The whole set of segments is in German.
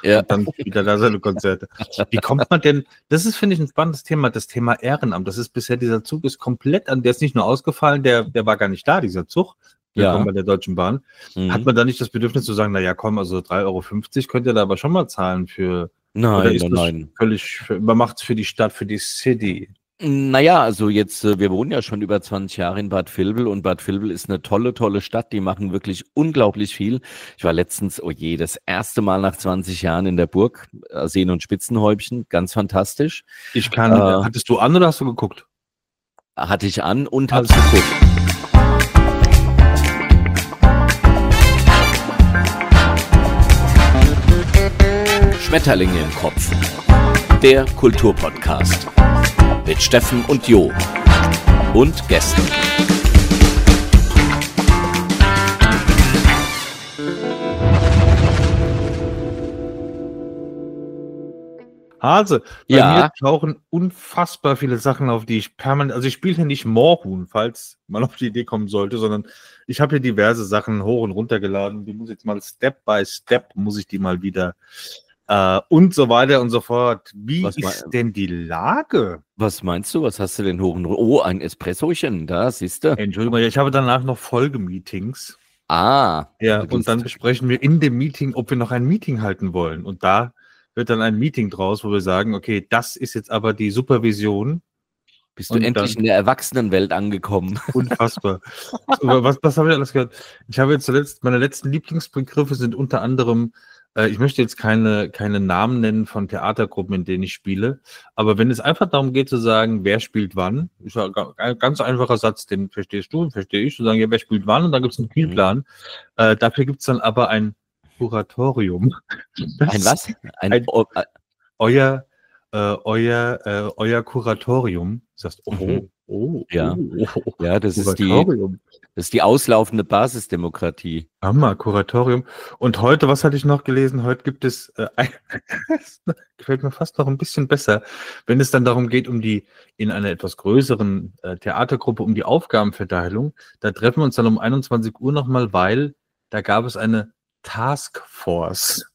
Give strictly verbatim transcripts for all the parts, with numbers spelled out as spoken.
Ja. Und dann wieder da seine Konzerte. Wie kommt man denn, das ist, finde ich, ein spannendes Thema, das Thema Ehrenamt. Das ist bisher, dieser Zug ist komplett an, der ist nicht nur ausgefallen, der, der war gar nicht da, dieser Zug. Willkommen Ja. bei der Deutschen Bahn. Mhm. Hat man da nicht das Bedürfnis zu sagen, naja, komm, also drei Euro fünfzig könnt ihr da aber schon mal zahlen für, oder Nein, ist nein, das nein. völlig, man macht es für die Stadt, für die City? Naja, also jetzt, äh, wir wohnen ja schon über zwanzig Jahre in Bad Vilbel und Bad Vilbel ist eine tolle, tolle Stadt. Die machen wirklich unglaublich viel. Ich war letztens, oh je, das erste Mal nach zwanzig Jahren in der Burg, äh, Seen- und Spitzenhäubchen, ganz fantastisch. Ich kann, Äh, hattest du an oder hast du geguckt? Hatte ich an und habe Also- geguckt. Schmetterlinge im Kopf. Der Kulturpodcast. Mit Steffen und Jo. Und Gästen. Hase, bei Ja. mir tauchen unfassbar viele Sachen auf, die ich permanent, also ich spiele hier nicht Moorhuhn, falls man auf die Idee kommen sollte, sondern ich habe hier diverse Sachen hoch und runter geladen, die muss jetzt mal Step by Step, muss ich die mal wieder äh, und so weiter und so fort. Wie Was ist mei- denn die Lage? Was meinst du? Was hast du denn hoch und runter? Oh, ein Espressochen, da siehst du. Entschuldigung, ich habe danach noch Folgemeetings. Ah. Ja, du und gehst- dann besprechen wir in dem Meeting, ob wir noch ein Meeting halten wollen. Und da wird dann ein Meeting draus, wo wir sagen, okay, das ist jetzt aber die Supervision. Bist du und endlich dann- in der Erwachsenenwelt angekommen? Unfassbar. Aber was, was habe ich alles gehört? Ich habe jetzt zuletzt, meine letzten Lieblingsbegriffe sind unter anderem, äh, ich möchte jetzt keine, keine Namen nennen von Theatergruppen, in denen ich spiele, aber wenn es einfach darum geht zu sagen, wer spielt wann, ist ja ga- ein ganz einfacher Satz, den verstehst du, verstehe ich, zu sagen, ja, wer spielt wann, und dann gibt es einen Spielplan. Äh, dafür gibt es dann aber ein Kuratorium. Ein was? Ein, Ein- oh, äh, Euer, äh, euer, äh, euer Kuratorium. Du sagst, oh, Mhm. oh, Ja. oh, oh, ja, das ist die, Kuratorium. das ist die auslaufende Basisdemokratie. Hammer, Kuratorium. Und heute, was hatte ich noch gelesen? Heute gibt es, äh, ein, gefällt mir fast noch ein bisschen besser, wenn es dann darum geht, um die, in einer etwas größeren äh, Theatergruppe, um die Aufgabenverteilung. Da treffen wir uns dann um einundzwanzig Uhr nochmal, weil da gab es eine Taskforce.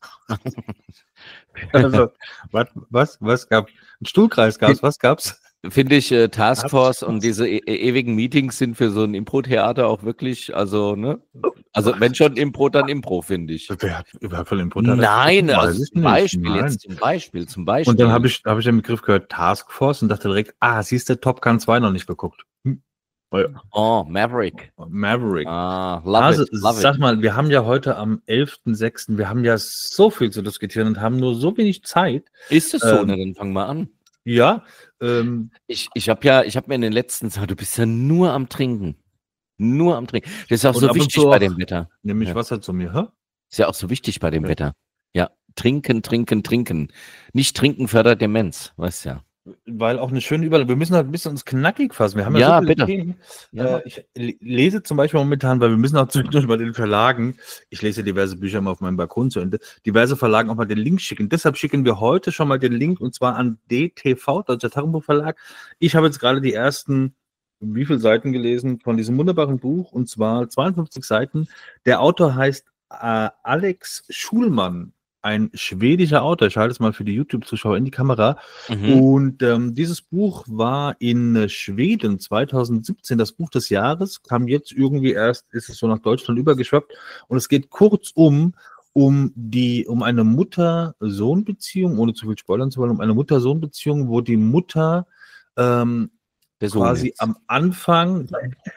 Also, was, was, was gab, ein Stuhlkreis gab's, was gab's? Finde ich, äh, Taskforce Taskforce. und diese e e- ewigen Meetings sind für so ein Impro-Theater auch wirklich, also, ne? Also, wenn schon Impro, dann Impro, finde ich. Wer hat überhaupt von dem Nein, Weiß also ich zum nicht, Beispiel, nein. jetzt zum Beispiel, zum Beispiel. Und dann habe ich, hab ich den Begriff gehört, Taskforce, und dachte direkt, ah, siehst du, Top Gun zwei noch nicht geguckt. Hm. Oh, Maverick. Maverick. Ah, love Also, it, love sag it. mal, wir haben ja heute am elften sechsten, wir haben ja so viel zu diskutieren und haben nur so wenig Zeit. Ist es so? ähm, Ne, dann fang mal an. Ja, ähm, Ich, ich habe ja, ich habe mir in den letzten Tagen, du bist ja nur am Trinken. Nur am Trinken. Das ist auch Und so ab und wichtig zu bei auch- dem Wetter. nämlich Ja. Wasser zu mir, hä? Ist ja auch so wichtig bei dem Ja. Wetter. Ja, trinken, trinken, trinken. Nicht trinken fördert Demenz, weißt ja. Weil auch eine schöne Überleitung. Wir müssen halt ein bisschen uns knackig fassen. Wir haben ja, Ja, so viele bitte. Themen. Ja. Äh, ich le- lese zum Beispiel momentan, weil wir müssen auch zwischendurch bei den Verlagen, ich lese diverse Bücher mal auf meinem Balkon zu Ende, diverse Verlagen auch mal den Link schicken. Deshalb schicken wir heute schon mal den Link, und zwar an D T V, Deutscher Taschenbuchverlag. Ich habe jetzt gerade die ersten, wie viele Seiten gelesen von diesem wunderbaren Buch, und zwar zweiundfünfzig Seiten. Der Autor heißt äh, Alex Schulmann. Ein schwedischer Autor. Ich halte es mal für die YouTube-Zuschauer in die Kamera. Mhm. Und ähm, dieses Buch war in äh, Schweden zweitausendsiebzehn das Buch des Jahres, kam jetzt irgendwie erst, ist es so nach Deutschland übergeschwappt, und es geht kurzum um die, um eine Mutter-Sohn-Beziehung, ohne zu viel spoilern zu wollen, um eine Mutter-Sohn-Beziehung, wo die Mutter ähm, Der Sohn quasi jetzt. am Anfang,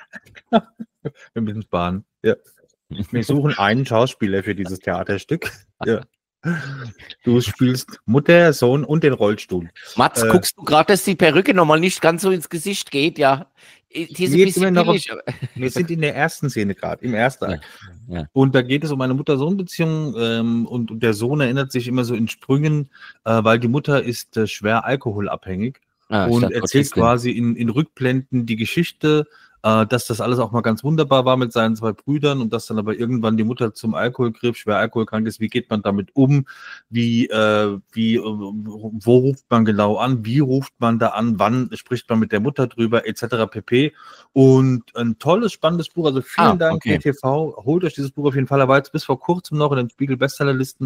wir müssen sparen, ja. Wir suchen einen Schauspieler für dieses Theaterstück. Ja. Du spielst Mutter, Sohn und den Rollstuhl. Mats, äh, guckst du gerade, dass die Perücke nochmal nicht ganz so ins Gesicht geht? Ja. Die ist ein Jetzt bisschen immer noch auf- billig, aber- Wir sind in der ersten Szene gerade, im ersten Ja, Akt. ja. Und da geht es um eine Mutter-Sohn-Beziehung, ähm, und, und der Sohn erinnert sich immer so in Sprüngen, äh, weil die Mutter ist äh, schwer alkoholabhängig Ah, ich und dachte, erzählt Autistin. quasi in, in Rückblenden die Geschichte, äh, dass das alles auch mal ganz wunderbar war mit seinen zwei Brüdern, und dass dann aber irgendwann die Mutter zum Alkohol griff, schwer alkoholkrank ist. Wie geht man damit um? Wie, äh, wie, äh, wo ruft man genau an? Wie ruft man da an? Wann spricht man mit der Mutter drüber? Etc. pp. Und ein tolles, spannendes Buch. Also vielen Ah, Dank, okay. D T V. Holt euch dieses Buch auf jeden Fall. Er war jetzt bis vor kurzem noch in den Spiegel-Bestsellerlisten.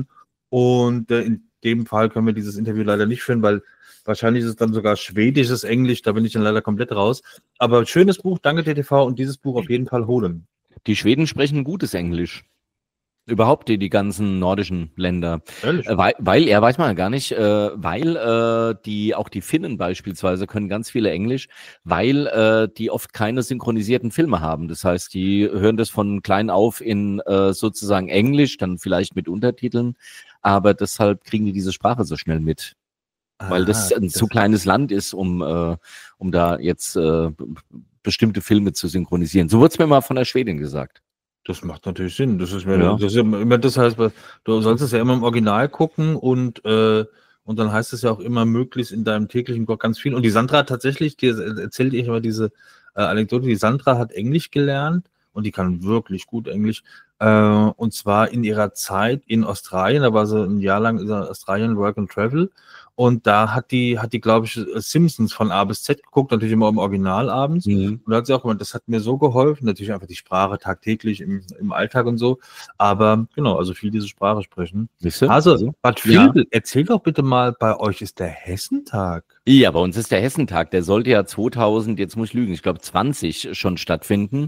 Und äh, in dem Fall können wir dieses Interview leider nicht führen, weil wahrscheinlich ist es dann sogar schwedisches Englisch, da bin ich dann leider komplett raus. Aber schönes Buch, danke D T V, und dieses Buch auf jeden Fall holen. Die Schweden sprechen gutes Englisch. Überhaupt die, die ganzen nordischen Länder. Äh, weil, weil, er weiß man gar nicht, äh, weil äh, die, auch die Finnen beispielsweise können ganz viele Englisch, weil äh, die oft keine synchronisierten Filme haben. Das heißt, die hören das von klein auf in äh, sozusagen Englisch, dann vielleicht mit Untertiteln, aber deshalb kriegen die diese Sprache so schnell mit. Ah, weil das ein zu kleines Land ist, um, äh, um da jetzt äh, bestimmte Filme zu synchronisieren. So wurde es mir mal von der Schwedin gesagt. Das macht natürlich Sinn. Das ist mir, ja. das ist immer, das heißt, du sollst es ja immer im Original gucken und, äh, und dann heißt es ja auch immer möglichst in deinem täglichen Blog ganz viel. Und die Sandra hat tatsächlich, die erzählt ich immer diese äh, Anekdote, die Sandra hat Englisch gelernt und die kann wirklich gut Englisch. Äh, und zwar in ihrer Zeit in Australien, da war sie ein Jahr lang in Australien Work and Travel. Und da hat die, hat die, glaube ich, Simpsons von A bis Z geguckt, natürlich immer im Original abends. Mhm. Und da hat sie auch gemeint, das hat mir so geholfen, natürlich einfach die Sprache tagtäglich im, im Alltag und so. Aber genau, also viel diese Sprache sprechen. Also, Bad Vilbel, ja. Erzähl doch bitte mal, bei euch ist der Hessentag. Ja, bei uns ist der Hessentag. Der sollte ja zweitausend, jetzt muss ich lügen, ich glaube zwanzig schon stattfinden.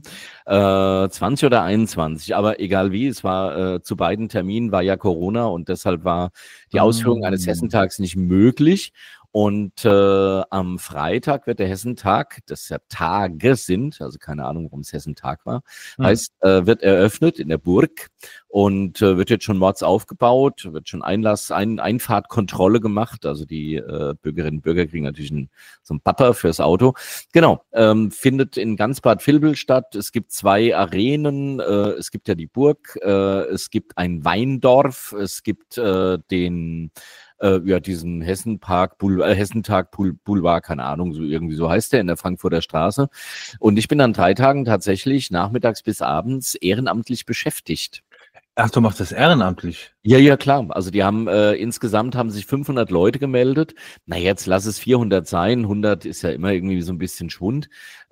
Äh, zwanzig oder einundzwanzig, aber egal wie, es war äh, zu beiden Terminen war ja Corona und deshalb war die Ausführung eines Hessentags nicht möglich. Und äh, am Freitag wird der Hessentag, das ja Tage sind, also keine Ahnung, warum es Hessentag war, hm. heißt, äh, wird eröffnet in der Burg und äh, wird jetzt schon mords aufgebaut, wird schon Einlass, ein, Einfahrtkontrolle gemacht, also die äh, Bürgerinnen und Bürger kriegen natürlich ein, so ein Bapper fürs Auto. Genau, ähm, findet in ganz Bad Vilbel statt. Es gibt zwei Arenen, äh, es gibt ja die Burg, äh, es gibt ein Weindorf, es gibt äh, den Äh, ja, diesen Hessenpark, Boul äh, Hessentag Boul Boulevard, keine Ahnung, so irgendwie so heißt der, in der Frankfurter Straße. Und ich bin an drei Tagen tatsächlich nachmittags bis abends ehrenamtlich beschäftigt. Ach, du machst das ehrenamtlich? Ja, ja, klar. Also die haben, äh, insgesamt haben sich fünfhundert Leute gemeldet. Na, jetzt lass es vierhundert sein. hundert ist ja immer irgendwie so ein bisschen Schwund.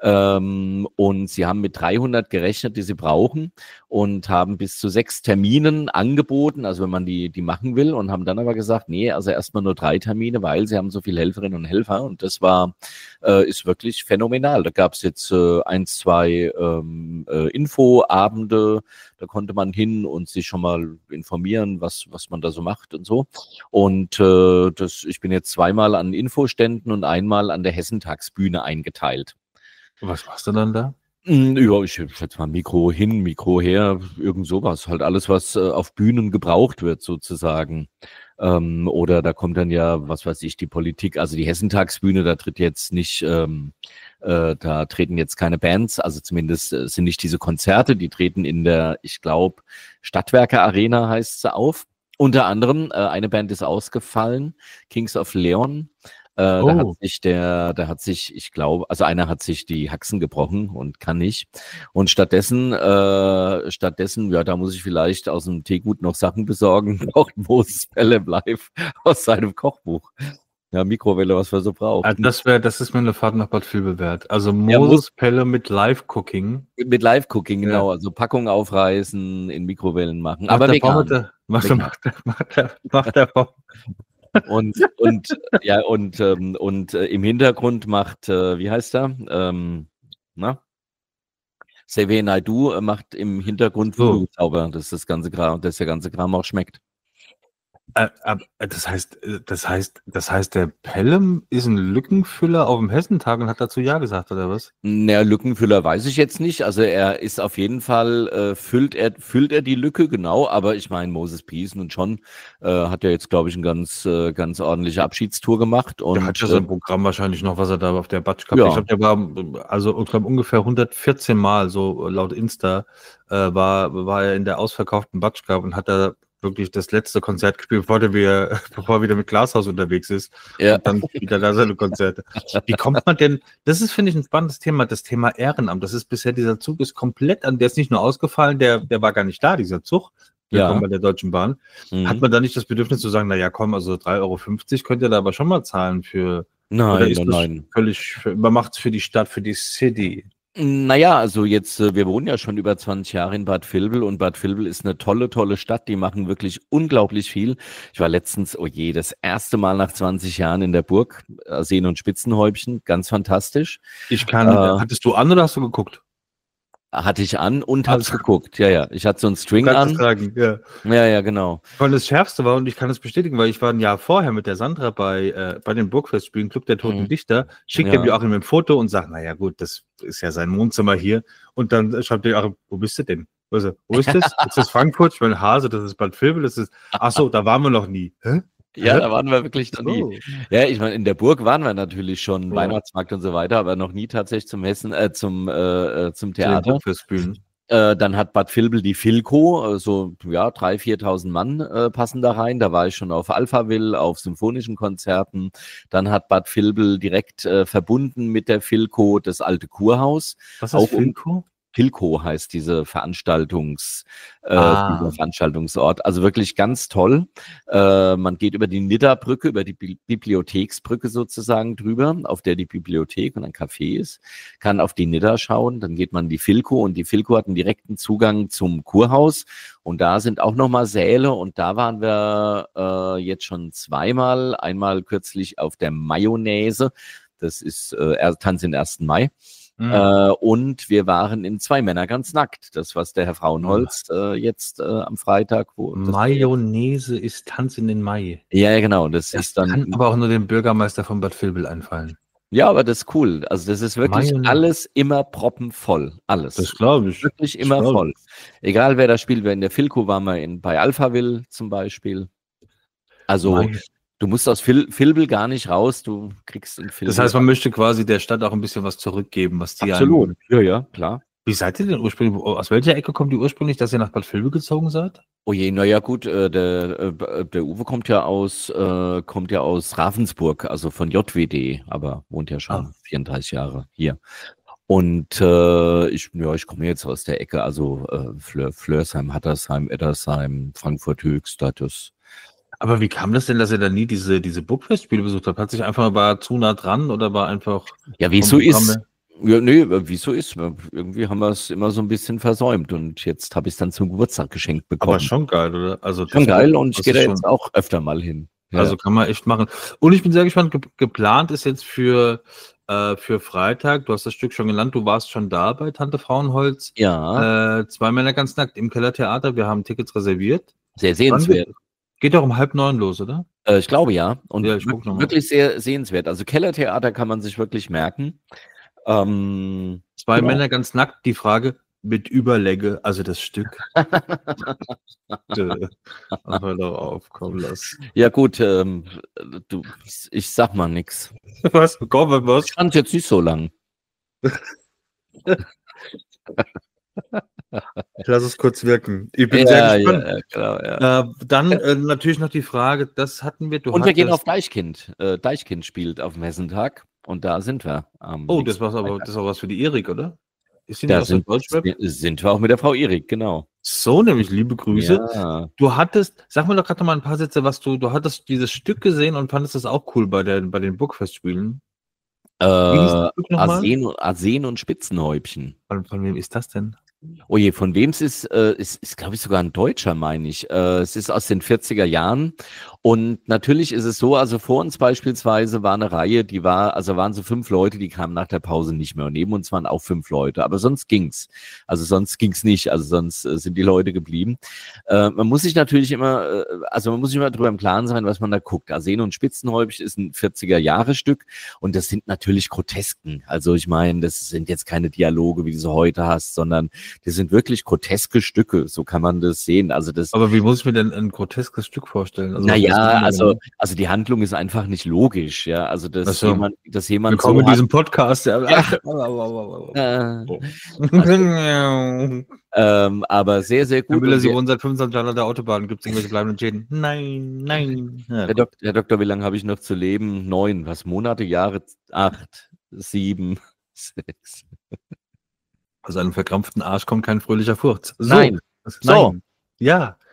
Ähm, und sie haben mit dreihundert gerechnet, die sie brauchen und haben bis zu sechs Terminen angeboten, also wenn man die, die machen will, und haben dann aber gesagt, nee, also erstmal nur drei Termine, weil sie haben so viele Helferinnen und Helfer und das war, äh, ist wirklich phänomenal. Da gab es jetzt äh, eins, zwei ähm, äh, Infoabende, da konnte man hin und sich schon mal informieren, was, was man da so macht und so. Und äh, das, ich bin jetzt zweimal an Infoständen und einmal an der Hessentagsbühne eingeteilt. Was machst du dann da? Ja, ich schätze mal Mikro hin, Mikro her, irgend sowas. Halt alles, was äh, auf Bühnen gebraucht wird, sozusagen. Ähm, oder da kommt dann ja, was weiß ich, die Politik, also die Hessentagsbühne, da tritt jetzt nicht, ähm, äh, da treten jetzt keine Bands, also zumindest äh, sind nicht diese Konzerte, die treten in der, ich glaube, Stadtwerke Arena heißt sie auf. Unter anderem, äh, eine Band ist ausgefallen, Kings of Leon. Äh, oh. Da hat sich der, da hat sich, ich glaube, also einer hat sich die Haxen gebrochen und kann nicht. Und stattdessen, äh, stattdessen, ja, da muss ich vielleicht aus dem Teegut noch Sachen besorgen, kocht Moses Pelham live aus seinem Kochbuch. Ja, Mikrowelle, was wir so brauchen. Also das wäre, das ist mir eine Fahrt nach Bad Vilbel wert. Also Moses ja, Pelham mit Live-Cooking. Mit Live-Cooking, genau. Ja. Also Packung aufreißen, in Mikrowellen machen. Aber vegan. Der, macht, der, macht, der, macht, der, macht der Und, und, ja, und, ähm, und äh, im Hintergrund macht, äh, wie heißt er? Ähm, na? Xavier Naidoo äh, macht im Hintergrund so. sauber, dass das ganze Kram, dass der ganze Kram auch schmeckt. Äh, äh, das heißt, das heißt, das heißt, der Pelham ist ein Lückenfüller auf dem Hessentag und hat dazu Ja gesagt, oder was? Naja, Lückenfüller weiß ich jetzt nicht. Also er ist auf jeden Fall, äh, füllt er, füllt er die Lücke, genau, aber ich meine, Moses Peace und schon äh, hat ja jetzt, glaube ich, eine ganz, äh, ganz ordentliche Abschiedstour gemacht. Und, der hat ja sein äh, Programm wahrscheinlich noch, was er da auf der Batsch gehabt. Ja. Ich glaube, der war, also ich glaube, ungefähr hundertvierzehn Mal, so laut Insta, äh, war, war er in der ausverkauften Batsch Cup und hat da wirklich das letzte Konzert gespielt, bevor er wieder, bevor er wieder mit Glashaus unterwegs ist. Ja. Und dann wieder da seine Konzerte. Wie kommt man denn, das ist, finde ich, ein spannendes Thema, das Thema Ehrenamt. Das ist bisher, dieser Zug ist komplett an, der ist nicht nur ausgefallen, der, der war gar nicht da, dieser Zug. Willkommen ja. bei der Deutschen Bahn. Mhm. Hat man da nicht das Bedürfnis zu sagen, naja, komm, also drei Euro fünfzig könnt ihr da aber schon mal zahlen für, nein, nein, nein. Völlig, für, man macht es für die Stadt, für die City. Naja, also jetzt, äh, wir wohnen ja schon über zwanzig Jahre in Bad Vilbel und Bad Vilbel ist eine tolle, tolle Stadt. Die machen wirklich unglaublich viel. Ich war letztens, oh je, das erste Mal nach zwanzig Jahren in der Burg, äh, Seen- und Spitzenhäubchen, ganz fantastisch. Ich kann, äh, Äh, hattest du an oder hast du geguckt? Hatte ich an und hab's Also, geguckt. Ja, ja. Ich hatte so einen du String kannst es an. sagen, ja. Ja, ja, genau. Weil das Schärfste war, und ich kann es bestätigen, weil ich war ein Jahr vorher mit der Sandra bei, äh, bei den Burgfestspielen, Club der Toten Mhm. Dichter, schickt er Ja. mir Joachim ein Foto und sagt, naja gut, das ist ja sein Wohnzimmer hier. Und dann schreibt der Joachim, wo bist du denn? Also, wo ist das? Ist das Frankfurt? Ich meine, Hase, das ist Bad Vilbel, das ist, ach so, da waren wir noch nie. Hä? Ja, Hä? da waren wir wirklich noch nie. So. Ja, ich meine, in der Burg waren wir natürlich schon, Ja. Weihnachtsmarkt und so weiter, aber noch nie tatsächlich zum Hessen, äh, zum, äh, äh, zum Zu den Theater. Burgfestspielen. Äh, dann hat Bad Vilbel die Filco, äh, so ja, dreitausend, viertausend Mann äh, passen da rein. Da war ich schon auf Alphaville, auf symphonischen Konzerten. Dann hat Bad Vilbel direkt äh, verbunden mit der Filco das alte Kurhaus. Was ist Auch das, um- Filco? Pilko heißt diese Veranstaltungs, äh, Ah. dieser Veranstaltungsort. Also wirklich ganz toll. Äh, man geht über die Nidda-Brücke, über die Bi Bibliotheksbrücke sozusagen drüber, auf der die Bibliothek und ein Café ist, kann auf die Nidda schauen. Dann geht man in die Filco und die Filco hat einen direkten Zugang zum Kurhaus. Und da sind auch nochmal Säle und da waren wir äh, jetzt schon zweimal. Einmal kürzlich auf der Mayonnaise. Das ist äh, Tanz den ersten Mai. Mhm. Äh, und wir waren in Zwei Männer ganz nackt. Das, was der Herr Frauenholz äh, jetzt äh, am Freitag, wo das, Mayonnaise ist Tanz in den Mai. ja, ja, genau. Das, Das ist dann. kann aber auch nur dem Bürgermeister von Bad Vilbel einfallen. Ja, aber das ist cool. Also das ist wirklich Mayonnaise. alles immer proppenvoll. Alles. Das glaube ich. Wirklich Das immer glaub ich. voll. Egal wer da spielt. Wer in der Filco waren wir in, bei Alphaville zum Beispiel. Also May- du musst aus Vil Vilbel gar nicht raus. Du kriegst in Vilbel. Das heißt, man möchte quasi der Stadt auch ein bisschen was zurückgeben, was die absolut. einem- Ja, ja, klar. Wie seid ihr denn ursprünglich? Aus welcher Ecke kommt ihr ursprünglich, dass ihr nach Bad Vilbel gezogen seid? Oh je, naja gut, äh, der, äh, der Uwe kommt ja aus, äh, kommt ja aus Ravensburg, also von J W D, aber wohnt ja schon Ah. vierunddreißig Jahre hier. Und äh, ich, ja, ich komme jetzt aus der Ecke, also äh, Fleur, Flörsheim, Hattersheim, Eddersheim, Frankfurt Höchstadt. Das, Aber wie kam das denn, dass ihr da nie diese, diese Burgfestspiele besucht habt? Hat sich einfach war zu nah dran oder war einfach. ja, wie es vom so Programm ist. her? Ja, nee, wie es so ist. Irgendwie haben wir es immer so ein bisschen versäumt und jetzt habe ich es dann zum Geburtstag geschenkt bekommen. Aber schon geil, oder? Also Schon das- geil und ich das gehe da ist jetzt schon- auch öfter mal hin. Ja. Also kann man echt machen. Und ich bin sehr gespannt, ge geplant ist jetzt für, äh, für Freitag, du hast das Stück schon genannt, du warst schon da bei Tante Frauenholz. ja, Äh, zwei Männer ganz nackt im Kellertheater, wir haben Tickets reserviert. sehr sehenswert. Geht doch um halb neun los, oder? Äh, ich glaube ja. Und Ja, ich guck wirklich, noch mal. wirklich sehr sehenswert. Also Kellertheater kann man sich wirklich merken. Ähm, Zwei genau. Männer ganz nackt, die Frage mit Überlänge, also das Stück. Bitte. Ach, hör doch auf, komm, lass. Ja gut, ähm, du, ich sag mal nix. Was? Komm, was? Ich fand jetzt nicht so lang. Lass es kurz wirken. Ich bin Ja, sehr gespannt. ja, ja, genau, ja. Äh, dann äh, natürlich noch die Frage, das hatten wir. Du Und wir gehen hattest- auf Deichkind. Äh, Deichkind spielt auf dem Hessentag und da sind wir. Am Oh, das nächsten war aber Freitag. das ist auch was für die Erik, oder? Ist sie nicht Da aus der sind, Deutschrap? sind wir auch mit der Frau Erik, genau. So, nämlich liebe Grüße. Ja. Du hattest, sag mir doch gerade noch mal ein paar Sätze, was du, du hattest dieses Stück gesehen und fandest das auch cool bei, der, bei den Burgfestspielen. Äh, Wie hieß das Stück nochmal? Arsen, Arsen und Spitzenhäubchen. Von, von wem ist das denn? Oh je, von wem es ist, äh, ist, ist glaube ich, sogar ein Deutscher, meine ich. Äh, es ist aus den vierziger Jahren. Und natürlich ist es so, also vor uns beispielsweise war eine Reihe, die war, also waren so fünf Leute, die kamen nach der Pause nicht mehr. Und neben uns waren auch fünf Leute, aber sonst ging's. Also sonst ging's nicht, also sonst äh, sind die Leute geblieben. Äh, man muss sich natürlich immer, äh, also man muss sich immer drüber im Klaren sein, was man da guckt. Arsen und Spitzenhäubchen ist ein vierziger-Jahre-Stück und das sind natürlich Grotesken. Also ich meine, das sind jetzt keine Dialoge, wie du sie heute hast, sondern die sind wirklich groteske Stücke, so kann man das sehen. Also das, Aber wie muss ich mir denn ein groteskes Stück vorstellen? Also, was naja, ist das denn also, genau? also die Handlung ist einfach nicht logisch, ja. Also dass Ach so. jemand, dass jemand Willkommen so in hat, diesem Podcast. Ja. äh, Herr ähm, aber sehr, sehr gut. Müller, Und Sie der, wohnen seit fünfundzwanzig Jahren an der Autobahn. Gibt es irgendwelche bleibenden Schäden? Nein, nein. Ja, Herr, Dok Herr Doktor, wie lange habe ich noch zu leben? Neun, was? Monate, Jahre? Acht, sieben, sechs. aus einem verkrampften Arsch kommt kein fröhlicher Furz. So. Nein. Das- So. Nein. Ja.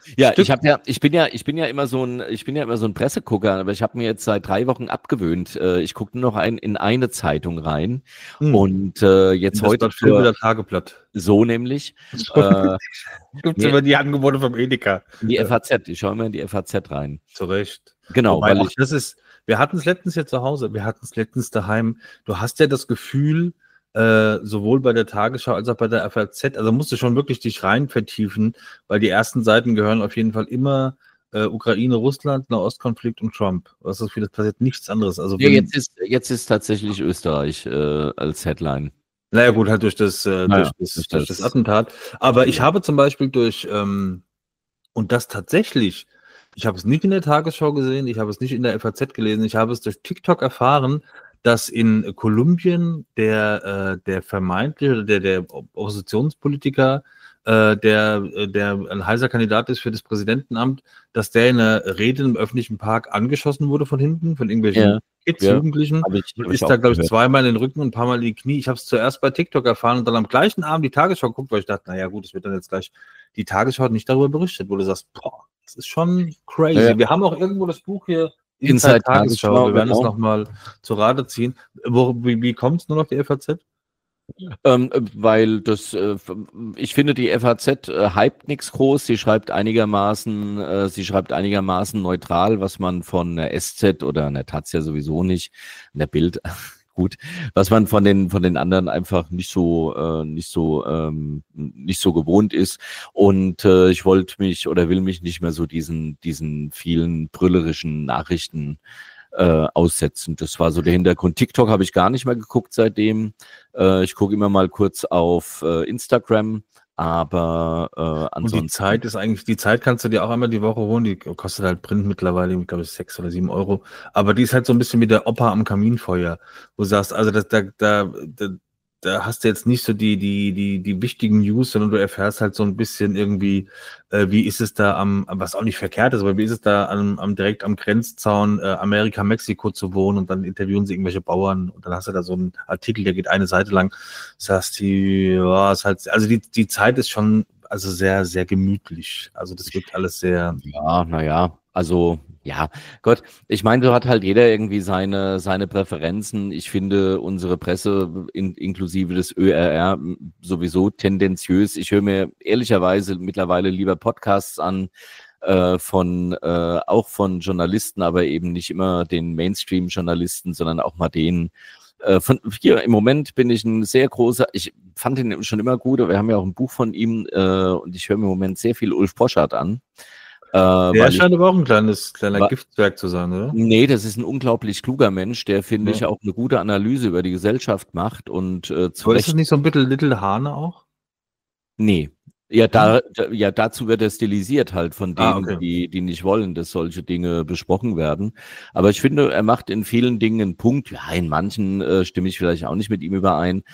Ja, Stück. ich habe ja, ich bin ja, ich bin ja immer so ein, ich bin ja immer so ein Pressegucker, aber ich habe mir jetzt seit drei Wochen abgewöhnt. Äh, ich gucke nur noch ein, in eine Zeitung rein Hm. und äh, jetzt Das heute Blatt Filbel, zur, das Tageblatt. so nämlich, So äh, gibt's nee, immer die Angebote vom Edeka. in die Ja, F A Z. Ich schaue immer in die F A Z rein. zu Recht. Genau, Wobei weil auch ich, das ist, wir hatten es letztens hier zu Hause, wir hatten es letztens daheim. Du hast ja das Gefühl, äh, sowohl bei der Tagesschau als auch bei der F A Z, also musst du schon wirklich dich rein vertiefen, weil die ersten Seiten gehören auf jeden Fall immer äh, Ukraine, Russland, Nahostkonflikt und Trump. Was ist das, das passiert nichts anderes. Also ja, wenn, jetzt ist, jetzt ist tatsächlich Österreich äh, als Headline. naja gut, halt durch das, äh, durch Naja, das, ist durch das das. Attentat. Aber ich Ja. habe zum Beispiel durch, ähm, und das tatsächlich, ich habe es nicht in der Tagesschau gesehen, ich habe es nicht in der F A Z gelesen, ich habe es durch TikTok erfahren, dass in Kolumbien der, äh, der vermeintliche, der, der Oppositionspolitiker, äh, der, äh, der ein heißer Kandidat ist für das Präsidentenamt, dass der in einer Rede im öffentlichen Park angeschossen wurde von hinten, von irgendwelchen Ja, Kids, ja, Jugendlichen, habe ich, und hab ich ist da, auch glaube ich, gehört. zweimal in den Rücken und ein paar Mal in die Knie. Ich habe es zuerst bei TikTok erfahren und dann am gleichen Abend die Tagesschau geguckt, weil ich dachte, naja gut, es wird dann jetzt gleich, die Tagesschau hat nicht darüber berichtet, wo du sagst, boah, das ist schon Ja, ja. crazy. Wir haben auch irgendwo das Buch hier, Inside Inside Tagesschau, Tagesschau, wir werden es genau. nochmal zu Rate ziehen. Wo, wie wie kommt es nur noch, die F A Z? Ähm, äh, weil das, äh, ich finde, die F A Z äh, hypt nichts groß. Sie schreibt einigermaßen, äh, sie schreibt einigermaßen neutral, was man von der S Z oder der Taz ja sowieso nicht, in der Bild, gut, was man von den von den anderen einfach nicht so äh, nicht so ähm, nicht so gewohnt ist. Und äh, ich wollte mich oder will mich nicht mehr so diesen diesen vielen brüllerischen Nachrichten äh, aussetzen. Das war so der Hintergrund. TikTok habe ich gar nicht mehr geguckt seitdem. Äh, ich gucke immer mal kurz auf äh, Instagram, aber äh, Und die ansonsten. Zeit ist eigentlich, die Zeit kannst du dir auch einmal die Woche holen, die kostet halt Print mittlerweile, glaube ich, sechs oder sieben Euro. Aber die ist halt so ein bisschen wie der Opa am Kaminfeuer, wo du sagst, also das, da, da, da, da hast du jetzt nicht so die, die, die, die wichtigen News, sondern du erfährst halt so ein bisschen irgendwie, äh, wie ist es da am, was auch nicht verkehrt ist, aber wie ist es da am, am direkt am Grenzzaun äh, Amerika-Mexiko zu wohnen, und dann interviewen sie irgendwelche Bauern und dann hast du da so einen Artikel, der geht eine Seite lang. Das heißt, die, ja, ist halt, also die, die Zeit ist schon, also sehr, sehr gemütlich. Also das wirkt alles sehr. Ja, naja, also ja, Gott, ich meine, so hat halt jeder irgendwie seine, seine Präferenzen. Ich finde unsere Presse in, inklusive des Ö R R m, sowieso tendenziös. Ich höre mir ehrlicherweise mittlerweile lieber Podcasts an, äh, von äh, auch von Journalisten, aber eben nicht immer den Mainstream-Journalisten, sondern auch mal den. Äh, von hier im Moment bin ich ein sehr großer, ich fand ihn schon immer gut, aber wir haben ja auch ein Buch von ihm äh, und ich höre mir im Moment sehr viel Ulf Poschardt an. Äh, Der weil ich, scheint aber auch ein kleines, kleiner wa- Giftwerk zu sein, oder? nee, das ist ein unglaublich kluger Mensch, der, finde ich, Ja. auch eine gute Analyse über die Gesellschaft macht und äh, zu Aber ist das Recht. nicht so ein bisschen Little Hane auch? Nee. Ja, Hm? da, da, ja, dazu wird er stilisiert halt von Ah, denen, okay. die, die nicht wollen, dass solche Dinge besprochen werden. Aber ich finde, er macht in vielen Dingen einen Punkt. Ja, in manchen äh, stimme ich vielleicht auch nicht mit ihm überein.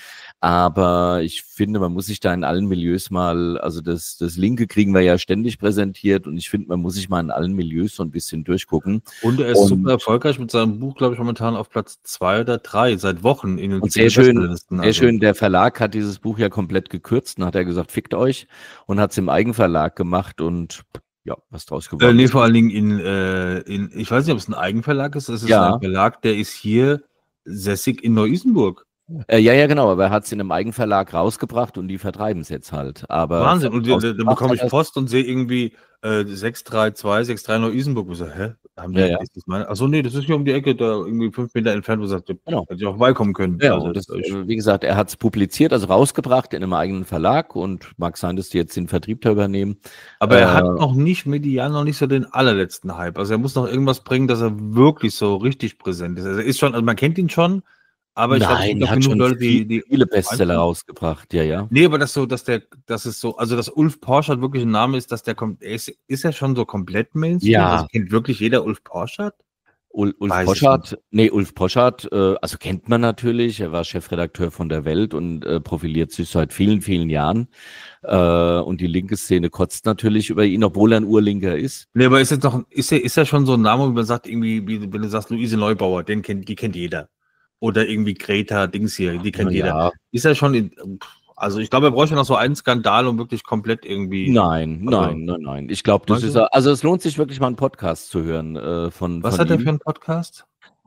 Aber ich finde, man muss sich da in allen Milieus mal, also das, das Linke kriegen wir ja ständig präsentiert und ich finde, man muss sich mal in allen Milieus so ein bisschen durchgucken. Und er ist super Und erfolgreich mit seinem Buch, glaube ich, momentan auf Platz zwei oder drei, seit Wochen in den, Und in sehr den schön, Bestenlisten. sehr Also. schön, der Verlag hat dieses Buch ja komplett gekürzt und hat er gesagt, fickt euch und hat es im Eigenverlag gemacht und ja, was draus Äh, geworden nee, ist. vor allen Dingen in, äh, in, ich weiß nicht, ob es ein Eigenverlag ist, es ist ein Ja, Verlag, der ist hier sässig in Neu-Isenburg. äh, ja, ja, genau, aber er hat es in einem Eigenverlag rausgebracht und die vertreiben es jetzt halt. Aber Wahnsinn. Und da, da rausgebracht bekomme hat ich er es. Post und sehe irgendwie äh, sechs drei zwei, sechs drei Neu-Isenburg. Ich so, hä? Haben Ja, die, ja, ist das meine? Achso, nee, das ist hier um die Ecke, da irgendwie fünf Meter entfernt, wo ich sagte, genau. hätte ich auch vorbeikommen können. Ja, Also, und das, ich, äh, wie gesagt, er hat es publiziert, also rausgebracht in einem eigenen Verlag und mag sein, dass die jetzt den Vertrieb da übernehmen. aber er Äh, hat noch nicht medial noch nicht so den allerletzten Hype. Also er muss noch irgendwas bringen, dass er wirklich so richtig präsent ist. Also er ist schon, also man kennt ihn schon, aber ich glaube, es nein, gibt er auch hat genug schon Leute, viel, die, die viele Bestseller einfach. rausgebracht, ja, ja. Nee, aber das so, dass der, dass es so, also dass Ulf Poschardt wirklich ein Name ist, dass der kommt, ist, ist er schon so komplett Mainstream? Also Ja, kennt wirklich jeder Ulf Poschardt? Ul Ulf Weiß ich nicht. Poschardt, nee, Ulf Poschardt, äh, also kennt man natürlich, er war Chefredakteur von der Welt und äh, profiliert sich seit vielen, vielen Jahren. Äh, und die linke Szene kotzt natürlich über ihn, obwohl er ein Urlinker ist. Nee, aber ist jetzt noch, ist er, ist er schon so ein Name, wo man sagt, irgendwie, wie, wenn du sagst, Luise Neubauer, den kennt, die kennt jeder. Oder irgendwie Greta Dings hier, die kennt jeder. Ja, Ist er schon in, Also ich glaube, er bräuchte noch so einen Skandal, um wirklich komplett irgendwie... Nein, Also, nein, nein, nein. Ich glaube, das ist, also es lohnt sich wirklich mal einen Podcast zu hören äh, von Was von hat er ihm. für einen Podcast?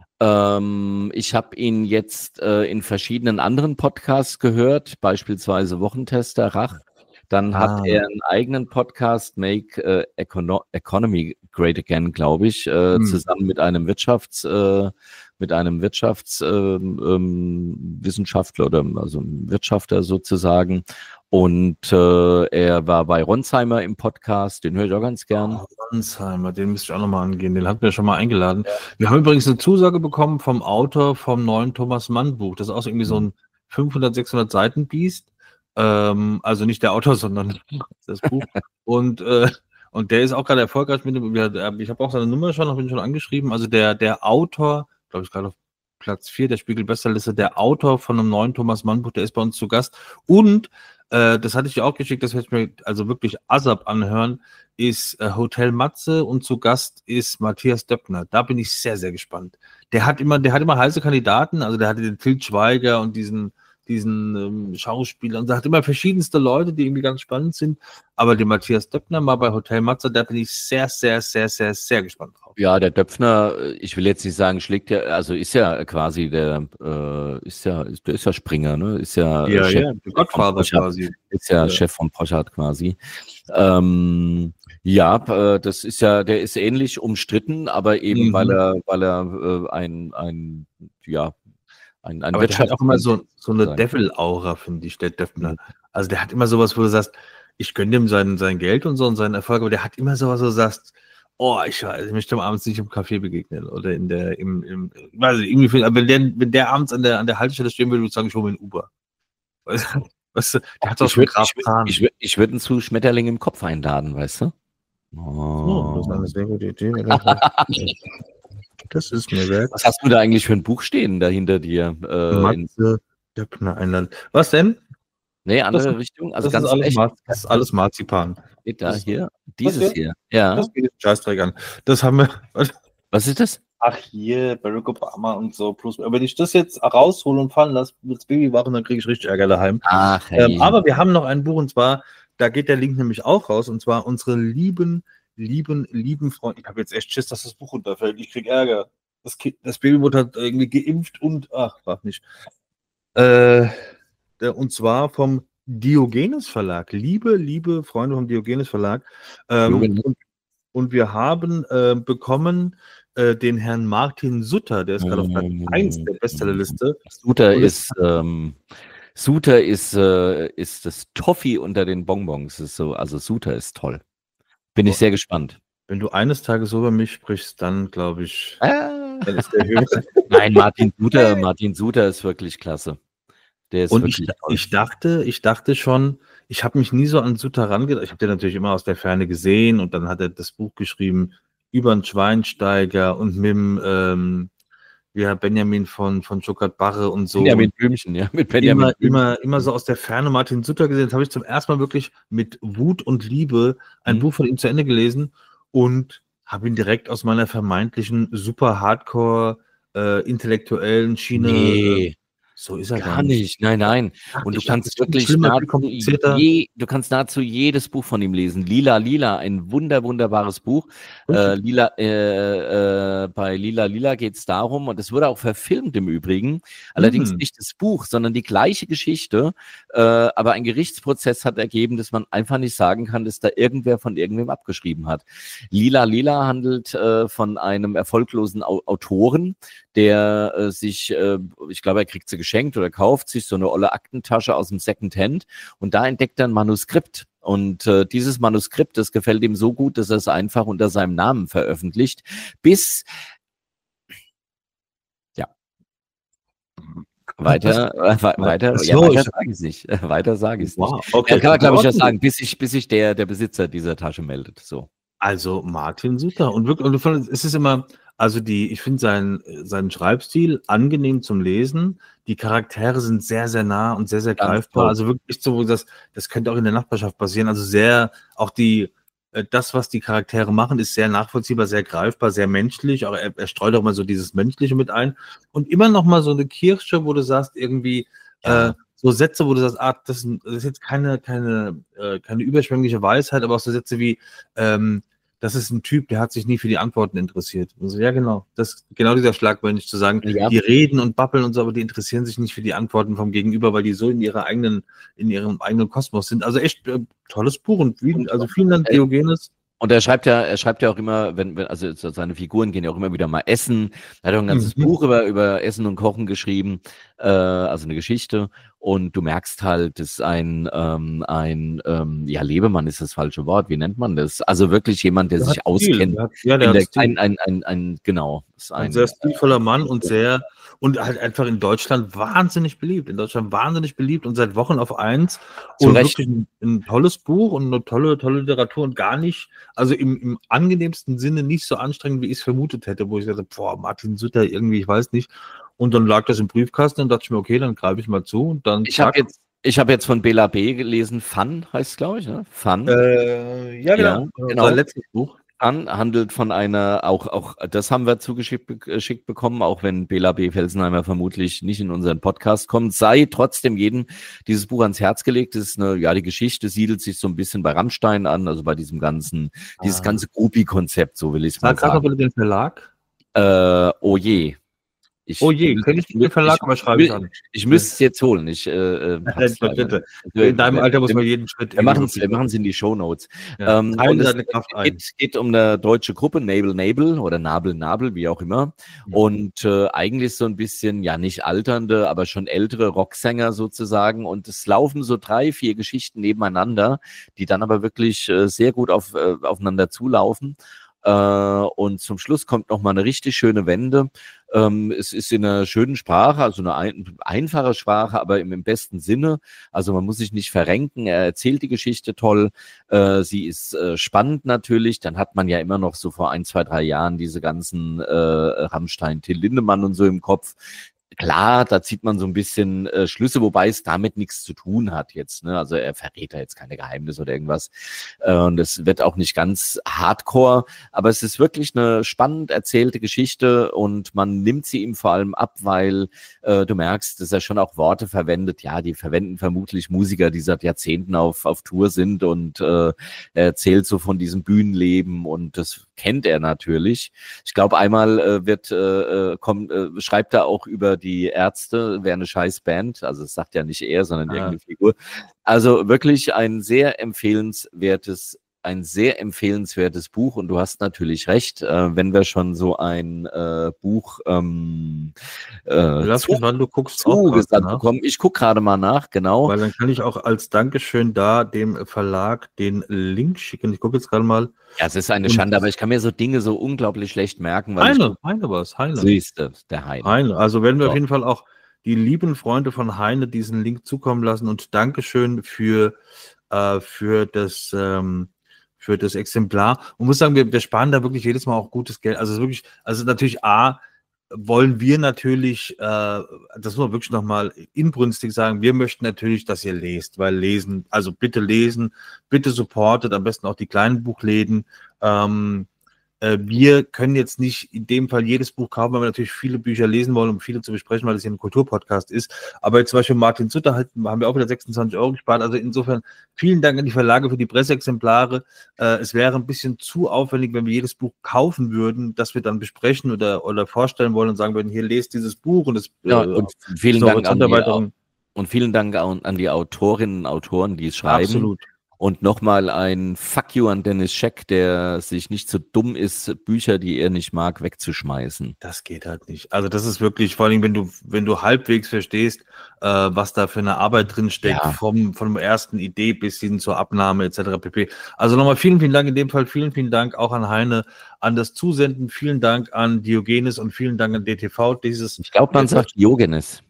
Ähm, ich habe ihn jetzt äh, in verschiedenen anderen Podcasts gehört, beispielsweise Wochentester, Rach. Dann hat Ah. er einen eigenen Podcast, Make äh, Econo Economy Great Again, glaube ich, äh, Hm. zusammen mit einem Wirtschafts, äh, mit einem Wirtschaftswissenschaftler ähm, Wissenschaftler oder also einem Wirtschafter sozusagen. Und äh, er war bei Ronsheimer im Podcast, den höre ich auch ganz gern. Oh, Ronsheimer, den müsste ich auch nochmal angehen, den hatten wir schon mal eingeladen. Wir haben übrigens eine Zusage bekommen vom Autor vom neuen Thomas Mann Buch. Das ist auch so irgendwie so ein fünfhundert, sechshundert Seiten Biest. Ähm, also nicht der Autor, sondern das Buch. Und, äh, und der ist auch gerade erfolgreich mit dem, ich habe auch seine Nummer schon, habe ihn schon angeschrieben. Also der, der Autor, glaube ich gerade auf Platz vier der Spiegel-Bestsellerliste, der Autor von einem neuen Thomas Mann Buch, der ist bei uns zu Gast. Und äh, das hatte ich dir auch geschickt, das werde ich mir also wirklich ASAP anhören, ist äh, Hotel Matze und zu Gast ist Matthias Döppner. Da bin ich sehr, sehr gespannt. Der hat immer, der hat immer heiße Kandidaten, also der hatte den Til Schweiger und diesen diesen ähm, Schauspieler und er hat immer verschiedenste Leute, die irgendwie ganz spannend sind, aber den Matthias Döppner mal bei Hotel Matze, da bin ich sehr, sehr, sehr, sehr, sehr gespannt drauf. Ja, der Döpfner, ich will jetzt nicht sagen, schlägt ja, also ist ja quasi der, äh, ist ja, ist, der ist ja Springer, ne? Ist ja, Ja, Chef, ja, der Gottvater quasi. Ist ja, Ja. Chef von Poschardt quasi. Ähm, ja, äh, das ist ja, der ist ähnlich umstritten, aber eben Mhm. weil er, weil er äh, ein, ein, ja, ein, ein Aber der hat auch immer so, so eine sein. Devil-Aura, finde ich, der Döpfner. Mhm. Also der hat immer sowas, wo du sagst, ich gönne dem sein, sein Geld und so und seinen Erfolg, aber der hat immer sowas, wo du sagst, oh, ich, ich möchte am abends nicht im Café begegnen oder in der, im, im ich weiß nicht, irgendwie, für, aber wenn der, wenn der abends an der, an der Haltestelle stehen würde, würde ich sagen, ich hole mir ein Uber. Weißt du, der hat doch Ich schon würde Graf ich, würd- Zahn. ich, würd- ich würd ihn zu Schmetterling im Kopf einladen, weißt du? Oh, das ist eine sehr gute Idee. Das ist mir wert. Was hast du da eigentlich für ein Buch stehen da hinter dir? Äh, in, Matze Döppner einladen. Was denn? nee, andere Das- Richtung? Also Das, ganz ist alles, echt, Mar- das ist alles Marzipan. steht da das- hier, dieses hier? hier. Ja. Das geht den Scheißdreck an. Das haben wir. Was ist das? Ach, hier, Barack Obama und so. Plus, wenn ich das jetzt raushole und fallen lasse, wird's Baby wachen, dann kriege ich richtig Ärger daheim. Ach, hey. Ähm, aber wir haben noch ein Buch und zwar, da geht der Link nämlich auch raus und zwar unsere lieben, lieben, lieben Freunde. Ich habe jetzt echt Schiss, dass das Buch runterfällt. Ich krieg Ärger. Das, kind, das Baby wurde irgendwie geimpft und, ach, frag nicht. Äh, der, und zwar vom Diogenes Verlag. Liebe, liebe Freunde vom Diogenes Verlag. Ähm, Diogenes. und, und wir haben äh, bekommen äh, den Herrn Martin Sutter, der ist gerade auf Platz eins der Bestsellerliste. Suter Und ist, ähm, Suter ist, äh, ist das Toffee unter den Bonbons. Ist so, also Suter ist toll. Bin ich sehr gespannt. Wenn du eines Tages so über mich sprichst, dann glaube ich, Ah. dann ist der höhere. Nein, Martin Suter, Martin Suter ist wirklich klasse. Der ist Und ich, wirklich toll. ich dachte, ich dachte schon, ich habe mich nie so an Sutter rangedacht. Ich habe den natürlich immer aus der Ferne gesehen und dann hat er das Buch geschrieben über einen Schweinsteiger und mit dem ähm, ja, Benjamin von, von Schuckert Barre und so. Benjamin Blümchen, ja, mit Benjamin Immer, Blümchen. immer, immer so aus der Ferne Martin Sutter gesehen. Jetzt habe ich zum ersten Mal wirklich mit Wut und Liebe ein Mhm. Buch von ihm zu Ende gelesen und habe ihn direkt aus meiner vermeintlichen super Hardcore äh, intellektuellen Schiene. Nee. Äh, so ist er Gar nicht, nein, nein. Ach, Und du ich dachte, kannst es ist wirklich schlimmer, viel nahezu, komplizierter. je, du kannst nahezu jedes Buch von ihm lesen. Lila, Lila, ein wunder, wunderbares Buch. Äh, Lila, äh, äh, bei Lila, Lila geht es darum, und es wurde auch verfilmt im Übrigen, allerdings Hm. nicht das Buch, sondern die gleiche Geschichte, äh, aber ein Gerichtsprozess hat ergeben, dass man einfach nicht sagen kann, dass da irgendwer von irgendwem abgeschrieben hat. Lila, Lila handelt äh, von einem erfolglosen Au Autoren, der äh, sich, äh, ich glaube, er kriegt sie geschenkt oder kauft sich so eine olle Aktentasche aus dem Secondhand und da entdeckt er ein Manuskript. Und äh, dieses Manuskript, das gefällt ihm so gut, dass er es einfach unter seinem Namen veröffentlicht, bis ja weiter, äh, weiter, Ach ja, so, weiter ich- sage ich es nicht, weiter sage ich es nicht. Wow, okay. Ja, kann man, glaube ich, ja Okay. sagen, bis sich, bis sich der, der Besitzer dieser Tasche meldet. So. Also Martin Sutter. Und wirklich, und ich fand, es ist immer, also die, ich finde seinen, seinen Schreibstil angenehm zum Lesen. Die Charaktere sind sehr, sehr nah und sehr, sehr Ganz greifbar. toll. Also wirklich so, das, das könnte auch in der Nachbarschaft passieren. Also sehr, auch die, äh, das, was die Charaktere machen, ist sehr nachvollziehbar, sehr greifbar, sehr menschlich. Auch er, er streut auch mal so dieses Menschliche mit ein. Und immer noch mal so eine Kirsche, wo du sagst, irgendwie, Ja. äh, so Sätze, wo du sagst, ah, das, das ist jetzt keine, keine, äh, keine überschwängliche Weisheit, aber auch so Sätze wie, ähm, das ist ein Typ, der hat sich nie für die Antworten interessiert. Also, ja, genau. Das genau dieser Schlagwort, zu sagen, ja. Die reden und babbeln und so, aber die interessieren sich nicht für die Antworten vom Gegenüber, weil die so in ihrer eigenen, in ihrem eigenen Kosmos sind. Also echt äh, tolles Buch und wie, also vielen Dank, Diogenes. Und er schreibt ja, er schreibt ja auch immer, wenn, wenn, also seine Figuren gehen ja auch immer wieder mal essen. Er hat auch ein ganzes mhm. Buch über, über Essen und Kochen geschrieben, äh, also eine Geschichte. Und du merkst halt, das ist ein, ähm, ein, ähm, ja, Lebemann ist das falsche Wort. Wie nennt man das? Also wirklich jemand, der, der sich auskennt. Der hat, ja, der der, ein, ein, ein, ein, genau. Ist ein, ein sehr stilvoller Mann und sehr, und halt einfach in Deutschland wahnsinnig beliebt. In Deutschland wahnsinnig beliebt und seit Wochen auf eins. Zu und Recht. Wirklich ein, ein tolles Buch und eine tolle, tolle Literatur und gar nicht, also im, im angenehmsten Sinne nicht so anstrengend, wie ich es vermutet hätte, wo ich dachte, boah, Martin Sutter, irgendwie, ich weiß nicht. Und dann lag das im Briefkasten und dachte ich mir, okay, dann greife ich mal zu. Und dann ich habe jetzt, ich hab jetzt von Bela B. gelesen, Fun heißt es, glaube ich, ne? Fun. Äh, ja, genau. Ja, genau. Unser letztes Buch. Fun handelt von einer, auch, auch das haben wir zugeschickt geschickt bekommen, auch wenn Bela B. Felsenheimer vermutlich nicht in unseren Podcast kommt, sei trotzdem jedem dieses Buch ans Herz gelegt. Das ist eine, ja, die Geschichte siedelt sich so ein bisschen bei Rammstein an, also bei diesem ganzen, ah. dieses ganze Groupie-Konzept, so will ich es mal sagen. Sag mal den Verlag. Äh, oh je. Ich, oh je, kenne ich den Verlag, aber schreibe ich an. Ich müsste es jetzt holen. Ich, äh, Nein, bitte. In deinem Alter muss man jeden Schritt... Wir machen es in die Shownotes. Ja, ähm, es geht, geht um eine deutsche Gruppe, Nabel Nabel oder Nabel Nabel, wie auch immer. Mhm. Und äh, eigentlich so ein bisschen, ja nicht alternde, aber schon ältere Rocksänger sozusagen. Und es laufen so drei, vier Geschichten nebeneinander, die dann aber wirklich äh, sehr gut auf, äh, aufeinander zulaufen. Äh, und zum Schluss kommt noch mal eine richtig schöne Wende. Ähm, es ist in einer schönen Sprache, also eine ein, einfache Sprache, aber im, im besten Sinne. Also man muss sich nicht verrenken. Er erzählt die Geschichte toll. Äh, sie ist äh, spannend natürlich. Dann hat man ja immer noch so vor ein, zwei, drei Jahren diese ganzen äh, Rammstein, Till Lindemann und so im Kopf. Klar, da zieht man so ein bisschen äh, Schlüsse, wobei es damit nichts zu tun hat jetzt. Ne? Also er verrät da jetzt keine Geheimnisse oder irgendwas. Äh, und es wird auch nicht ganz hardcore, aber es ist wirklich eine spannend erzählte Geschichte und man nimmt sie ihm vor allem ab, weil äh, du merkst, dass er schon auch Worte verwendet. Ja, die verwenden vermutlich Musiker, die seit Jahrzehnten auf, auf Tour sind und äh, er erzählt so von diesem Bühnenleben und das kennt er natürlich. Ich glaube, einmal äh, wird äh, kommt, äh, schreibt er auch über die Ärzte, wäre eine scheiß Band, also das sagt ja nicht er, sondern ah. irgendeine Figur. Also wirklich ein sehr empfehlenswertes, ein sehr empfehlenswertes Buch und du hast natürlich recht, äh, wenn wir schon so ein äh, Buch ähm, äh, Lass zu, mich mal, du guckst zugesandt bekommen. Ich gucke gerade mal nach, genau. Weil dann kann ich auch als Dankeschön da dem Verlag den Link schicken. Ich gucke jetzt gerade mal. Ja, es ist eine und Schande, aber ich kann mir so Dinge so unglaublich schlecht merken. Weil Heine, ich, Heine war es, Heine. Siehste, der Heine. Heine, also werden wir so. auf jeden Fall auch die lieben Freunde von Heine diesen Link zukommen lassen und Dankeschön für, äh, für das ähm, für das Exemplar. Und muss sagen, wir, wir sparen da wirklich jedes Mal auch gutes Geld. Also wirklich, also natürlich A, wollen wir natürlich, äh, das muss man wirklich nochmal inbrünstig sagen, wir möchten natürlich, dass ihr lest, weil lesen, also bitte lesen, bitte supportet, am besten auch die kleinen Buchläden. Ähm, äh, wir können jetzt nicht in dem Fall jedes Buch kaufen, weil wir natürlich viele Bücher lesen wollen, um viele zu besprechen, weil es hier ein Kulturpodcast ist. Aber jetzt zum Beispiel Martin Sutter halt, haben wir auch wieder sechsundzwanzig Euro gespart. Also insofern vielen Dank an die Verlage für die Presseexemplare. Äh, es wäre ein bisschen zu aufwendig, wenn wir jedes Buch kaufen würden, das wir dann besprechen oder, oder vorstellen wollen und sagen würden, hier lest dieses Buch und es ja, äh, und vielen Dank an die, und vielen Dank an die Autorinnen und Autoren, die es schreiben. Absolut. Und nochmal ein Fuck you an Dennis Scheck, der sich nicht so dumm ist, Bücher, die er nicht mag, wegzuschmeißen. Das geht halt nicht. Also das ist wirklich, vor allem wenn du, wenn du halbwegs verstehst, äh, was da für eine Arbeit drin steckt, ja. vom, vom ersten Idee bis hin zur Abnahme et cetera pp. Also nochmal vielen, vielen Dank in dem Fall, vielen, vielen Dank auch an Heine, an das Zusenden, vielen Dank an Diogenes und vielen Dank an D T V. Dieses ich glaube, man sagt Diogenes.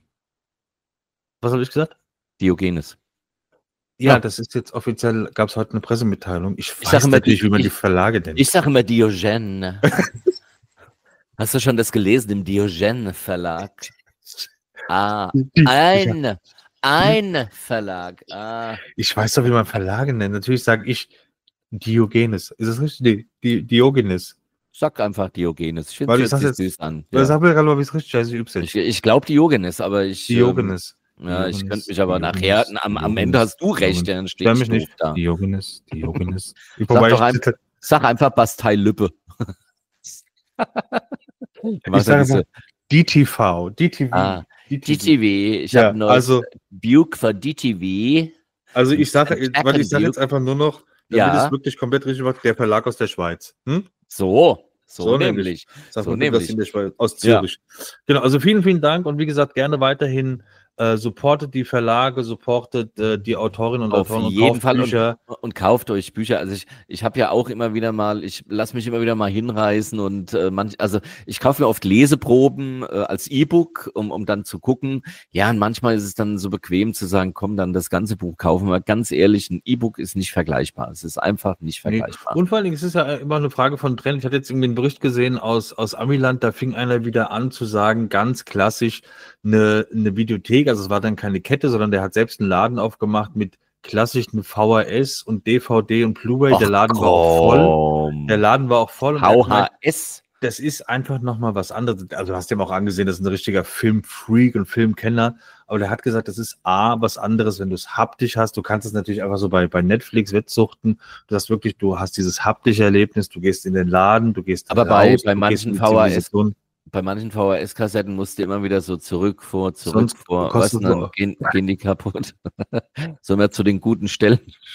Was habe ich gesagt? Diogenes. Ja, das ist jetzt offiziell, gab es heute eine Pressemitteilung. Ich, ich weiß natürlich, die, wie man ich, die Verlage nennt. Ich sage immer Diogen. Hast du schon das gelesen im Diogen-Verlag? Ah, ein, ein Verlag. Ah. Ich weiß doch, wie man Verlage nennt. Natürlich sage ich Diogenes. Ist das richtig? Die, die, Diogenes. Sag einfach Diogenes. Ich finde es süß an. Ja. Sag mir gerade mal, wie es richtig heißt. Ich, ich glaube Diogenes, aber ich... Diogenes. Ähm, Ja, ich Diogenes, könnte mich aber Diogenes, nachher, am, am Ende Diogenes, hast du recht, Diogenes. dann steht Stör ich mich doof nicht. da. Diogenes, Diogenes. Sag Wobei doch ich, ein, sag einfach Bastei Lübbe. ich Macht er sage diese, mal D T V, D T V, ah, D T V. D T V, ich habe Ja, ein neues also, Buke für D T V. also Ein ich sage, Japan warte, ich sage jetzt Duke. einfach nur noch, damit es Ja, wirklich komplett richtig wird, der Verlag aus der Schweiz. Hm? so, so, So nämlich. nämlich. Sag So mal, du das nämlich. in der Schweiz, aus Ja. Zürich. Genau, also vielen, vielen Dank und wie gesagt, gerne weiterhin äh, supportet die Verlage, supportet äh, die Autorinnen und Auf Autoren und jeden kauft Fall und, Bücher. und kauft euch Bücher. Also ich, ich habe ja auch immer wieder mal, ich lasse mich immer wieder mal hinreißen und äh, manch, also ich kaufe mir oft Leseproben äh, als E-Book, um, um dann zu gucken. Ja, und manchmal ist es dann so bequem zu sagen, komm, dann das ganze Buch kaufen wir. Ganz ehrlich, ein E-Book ist nicht vergleichbar. Es ist einfach nicht Nee. vergleichbar. Und vor allen Dingen, es ist ja immer eine Frage von Trend. Ich hatte jetzt irgendwie einen Bericht gesehen aus, aus Amiland, da fing einer wieder an zu sagen, ganz klassisch, eine, eine Videothek, also es war dann keine Kette, sondern der hat selbst einen Laden aufgemacht mit klassischen V H S und D V D und Blu-ray. Der Laden war auch voll. Der Laden war auch voll. Und er hat V gemeint, H S. das ist einfach nochmal was anderes. Also du hast ihm auch angesehen, das ist ein richtiger Filmfreak und Filmkenner. Aber der hat gesagt, das ist A, was anderes, wenn du es haptisch hast. Du kannst es natürlich einfach so bei, bei Netflix wettsuchten. Du hast wirklich, du hast dieses haptische Erlebnis, du gehst in den Laden, du gehst Aber raus, bei, bei du manchen gehst in die V H S, Zivilisation. bei manchen V H S-Kassetten musst du immer wieder so zurück, vor, zurück, Sonst vor, was, kostet und dann so- gehen, gehen die kaputt. Sollen wir zu den guten Stellen?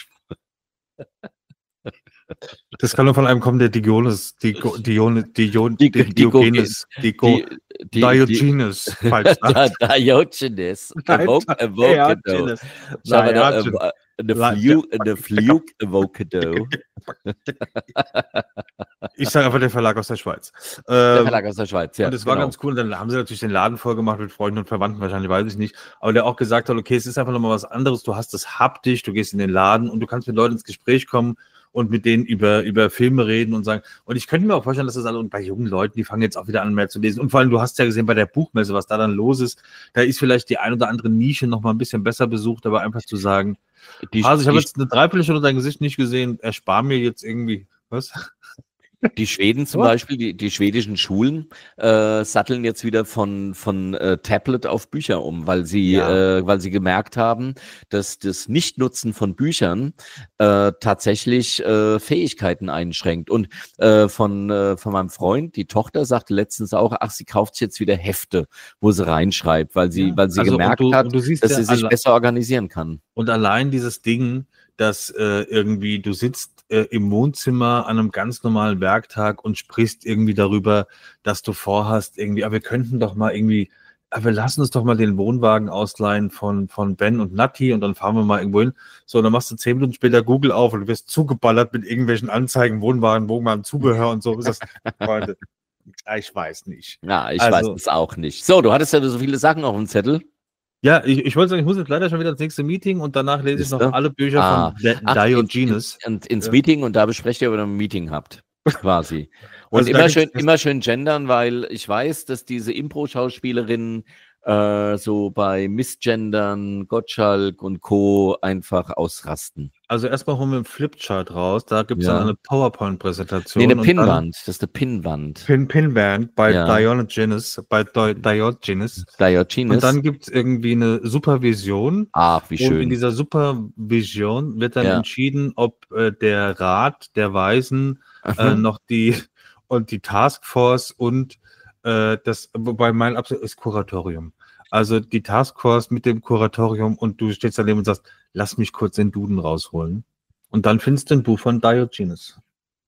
Das kann nur von einem kommen, der Diogenes, Dio- Dione- Dion- Die- Di- die- Diogenes, Digo- Die, die, die, Diogenes, falsch sagt. Diogenes. Evoke, Avocado. Diogenes. Ich habe eine, Diogenes. äh, eine La- Fluke, eine Fluke Avocado. Ich sage einfach der Verlag aus der Schweiz. Der Ähm, Verlag aus der Schweiz, ja. und es war genau. ganz cool. Und dann haben sie natürlich den Laden voll gemacht mit Freunden und Verwandten, wahrscheinlich weiß ich nicht. Aber der auch gesagt hat, okay, es ist einfach nochmal was anderes. Du hast es haptisch, du gehst in den Laden und du kannst mit Leuten ins Gespräch kommen und mit denen über, über Filme reden und sagen. Und ich könnte mir auch vorstellen, dass das alle, und bei jungen Leuten, die fangen jetzt auch wieder an, mehr zu lesen. Und vor allem, du hast ja gesehen bei der Buchmesse, was da dann los ist. Da ist vielleicht die ein oder andere Nische nochmal ein bisschen besser besucht, aber einfach zu sagen, Die, also ich habe die, jetzt eine Dreiviertelstunde dein Gesicht nicht gesehen, erspar mir jetzt irgendwie, was? die Schweden zum What? Beispiel, die, die schwedischen Schulen äh, satteln jetzt wieder von, von äh, Tablet auf Bücher um, weil sie, Ja. äh, weil sie gemerkt haben, dass das Nichtnutzen von Büchern äh, tatsächlich äh, Fähigkeiten einschränkt. Und äh, von, äh, von meinem Freund, die Tochter sagte letztens auch, ach, sie kauft jetzt wieder Hefte, wo sie reinschreibt, weil sie, Ja. weil sie Also, und gemerkt du- hat, und du siehst dass ja sie sich alle- besser organisieren kann. Und allein dieses Ding, dass äh, irgendwie du sitzt äh, im Wohnzimmer an einem ganz normalen Werktag und sprichst irgendwie darüber, dass du vorhast, irgendwie, aber wir könnten doch mal irgendwie, aber wir lassen uns doch mal den Wohnwagen ausleihen von, von Ben und Nati und dann fahren wir mal irgendwo hin. So, dann machst du zehn Minuten später Google auf und du wirst zugeballert mit irgendwelchen Anzeigen, Wohnwagen, Wohnwagen, Zubehör und so. Ist das, Freunde, ich weiß nicht. Ja, ich Also- weiß es auch nicht. So, du hattest ja so viele Sachen auf dem Zettel. Ja, ich, ich wollte sagen, ich muss jetzt leider schon wieder ins nächste Meeting und danach lese ich noch Siehste? alle Bücher Ah. von Di- Ach, Diogenes. In, in, ins Ja. Meeting und da besprecht ihr, ob ihr ein Meeting habt. Quasi. Und Also da immer, gibt's- schön, immer schön gendern, weil ich weiß, dass diese Impro-Schauspielerinnen äh, so bei Missgendern, Gottschalk und Co. einfach ausrasten. Also erstmal holen wir einen Flipchart raus, da gibt es Ja. dann eine PowerPoint-Präsentation. Nee, eine und dann Pinnwand. Das ist eine Pinnwand. Pin, Pinband bei Ja. Diogenes, bei Di- Diogenes. Diogenes. Und dann gibt es irgendwie eine Supervision. Ach, wie Und in schön. dieser Supervision wird dann Ja. entschieden, ob äh, der Rat der Weisen äh, Mhm. noch die und die Taskforce und äh, das, wobei mein absolut ist Kuratorium. Also die Taskforce mit dem Kuratorium und du stehst daneben und sagst, lass mich kurz den Duden rausholen. Und dann findest du ein Buch von Diogenes.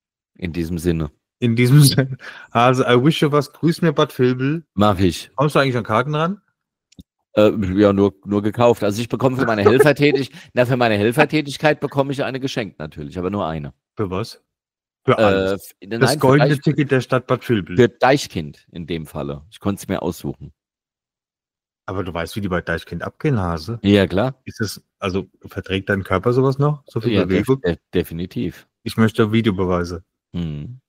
In diesem Sinne. In diesem Sinne, also I wish you was, grüß mir Bad Vilbel. Mach ich. Kommst du eigentlich an Karten ran? Äh, ja, nur, nur gekauft. Also ich bekomme für meine Helfertätigkeit, na, für meine Helfertätigkeit bekomme ich eine geschenkt natürlich, aber nur eine. Für was? Für Äh, alles. f- nein, Das für goldene Deich- Ticket der Stadt Bad Vilbel. Für Deichkind in dem Falle. Ich konnte es mir aussuchen. Aber du weißt, wie die bei Deichkind abgehen, Hase. Ja, klar. Ist es, also verträgt dein Körper sowas noch? So viel Ja, def Bewegung? de definitiv. Ich möchte Videobeweise. Hm.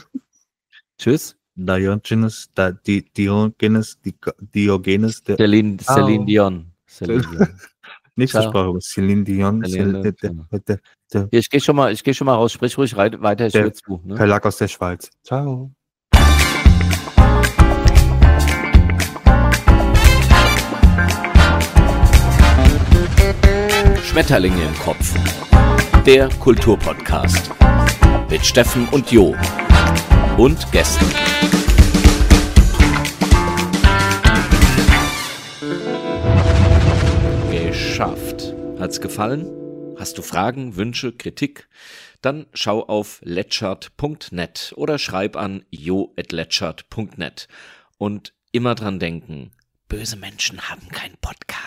Tschüss. Diogenes, da, di, Diogenes, di, Diogenes, der, Celine, Ciao. Celine Dion. Celine Dion. nächste Ciao. Sprache, Celine Dion, Celine Celine, Dion. der, der, der Hier, ich gehe schon mal, ich gehe schon mal raus. Sprich ruhig rei- weiter. Ich Der höre zu. Ne? Verlag aus der Schweiz. Ciao. Schmetterlinge im Kopf. Der Kulturpodcast mit Steffen und Jo und Gästen. Geschafft. Hat's gefallen? Hast du Fragen, Wünsche, Kritik? Dann schau auf letschert punkt net oder schreib an jo at letschert punkt net. Und immer dran denken, böse Menschen haben keinen Podcast.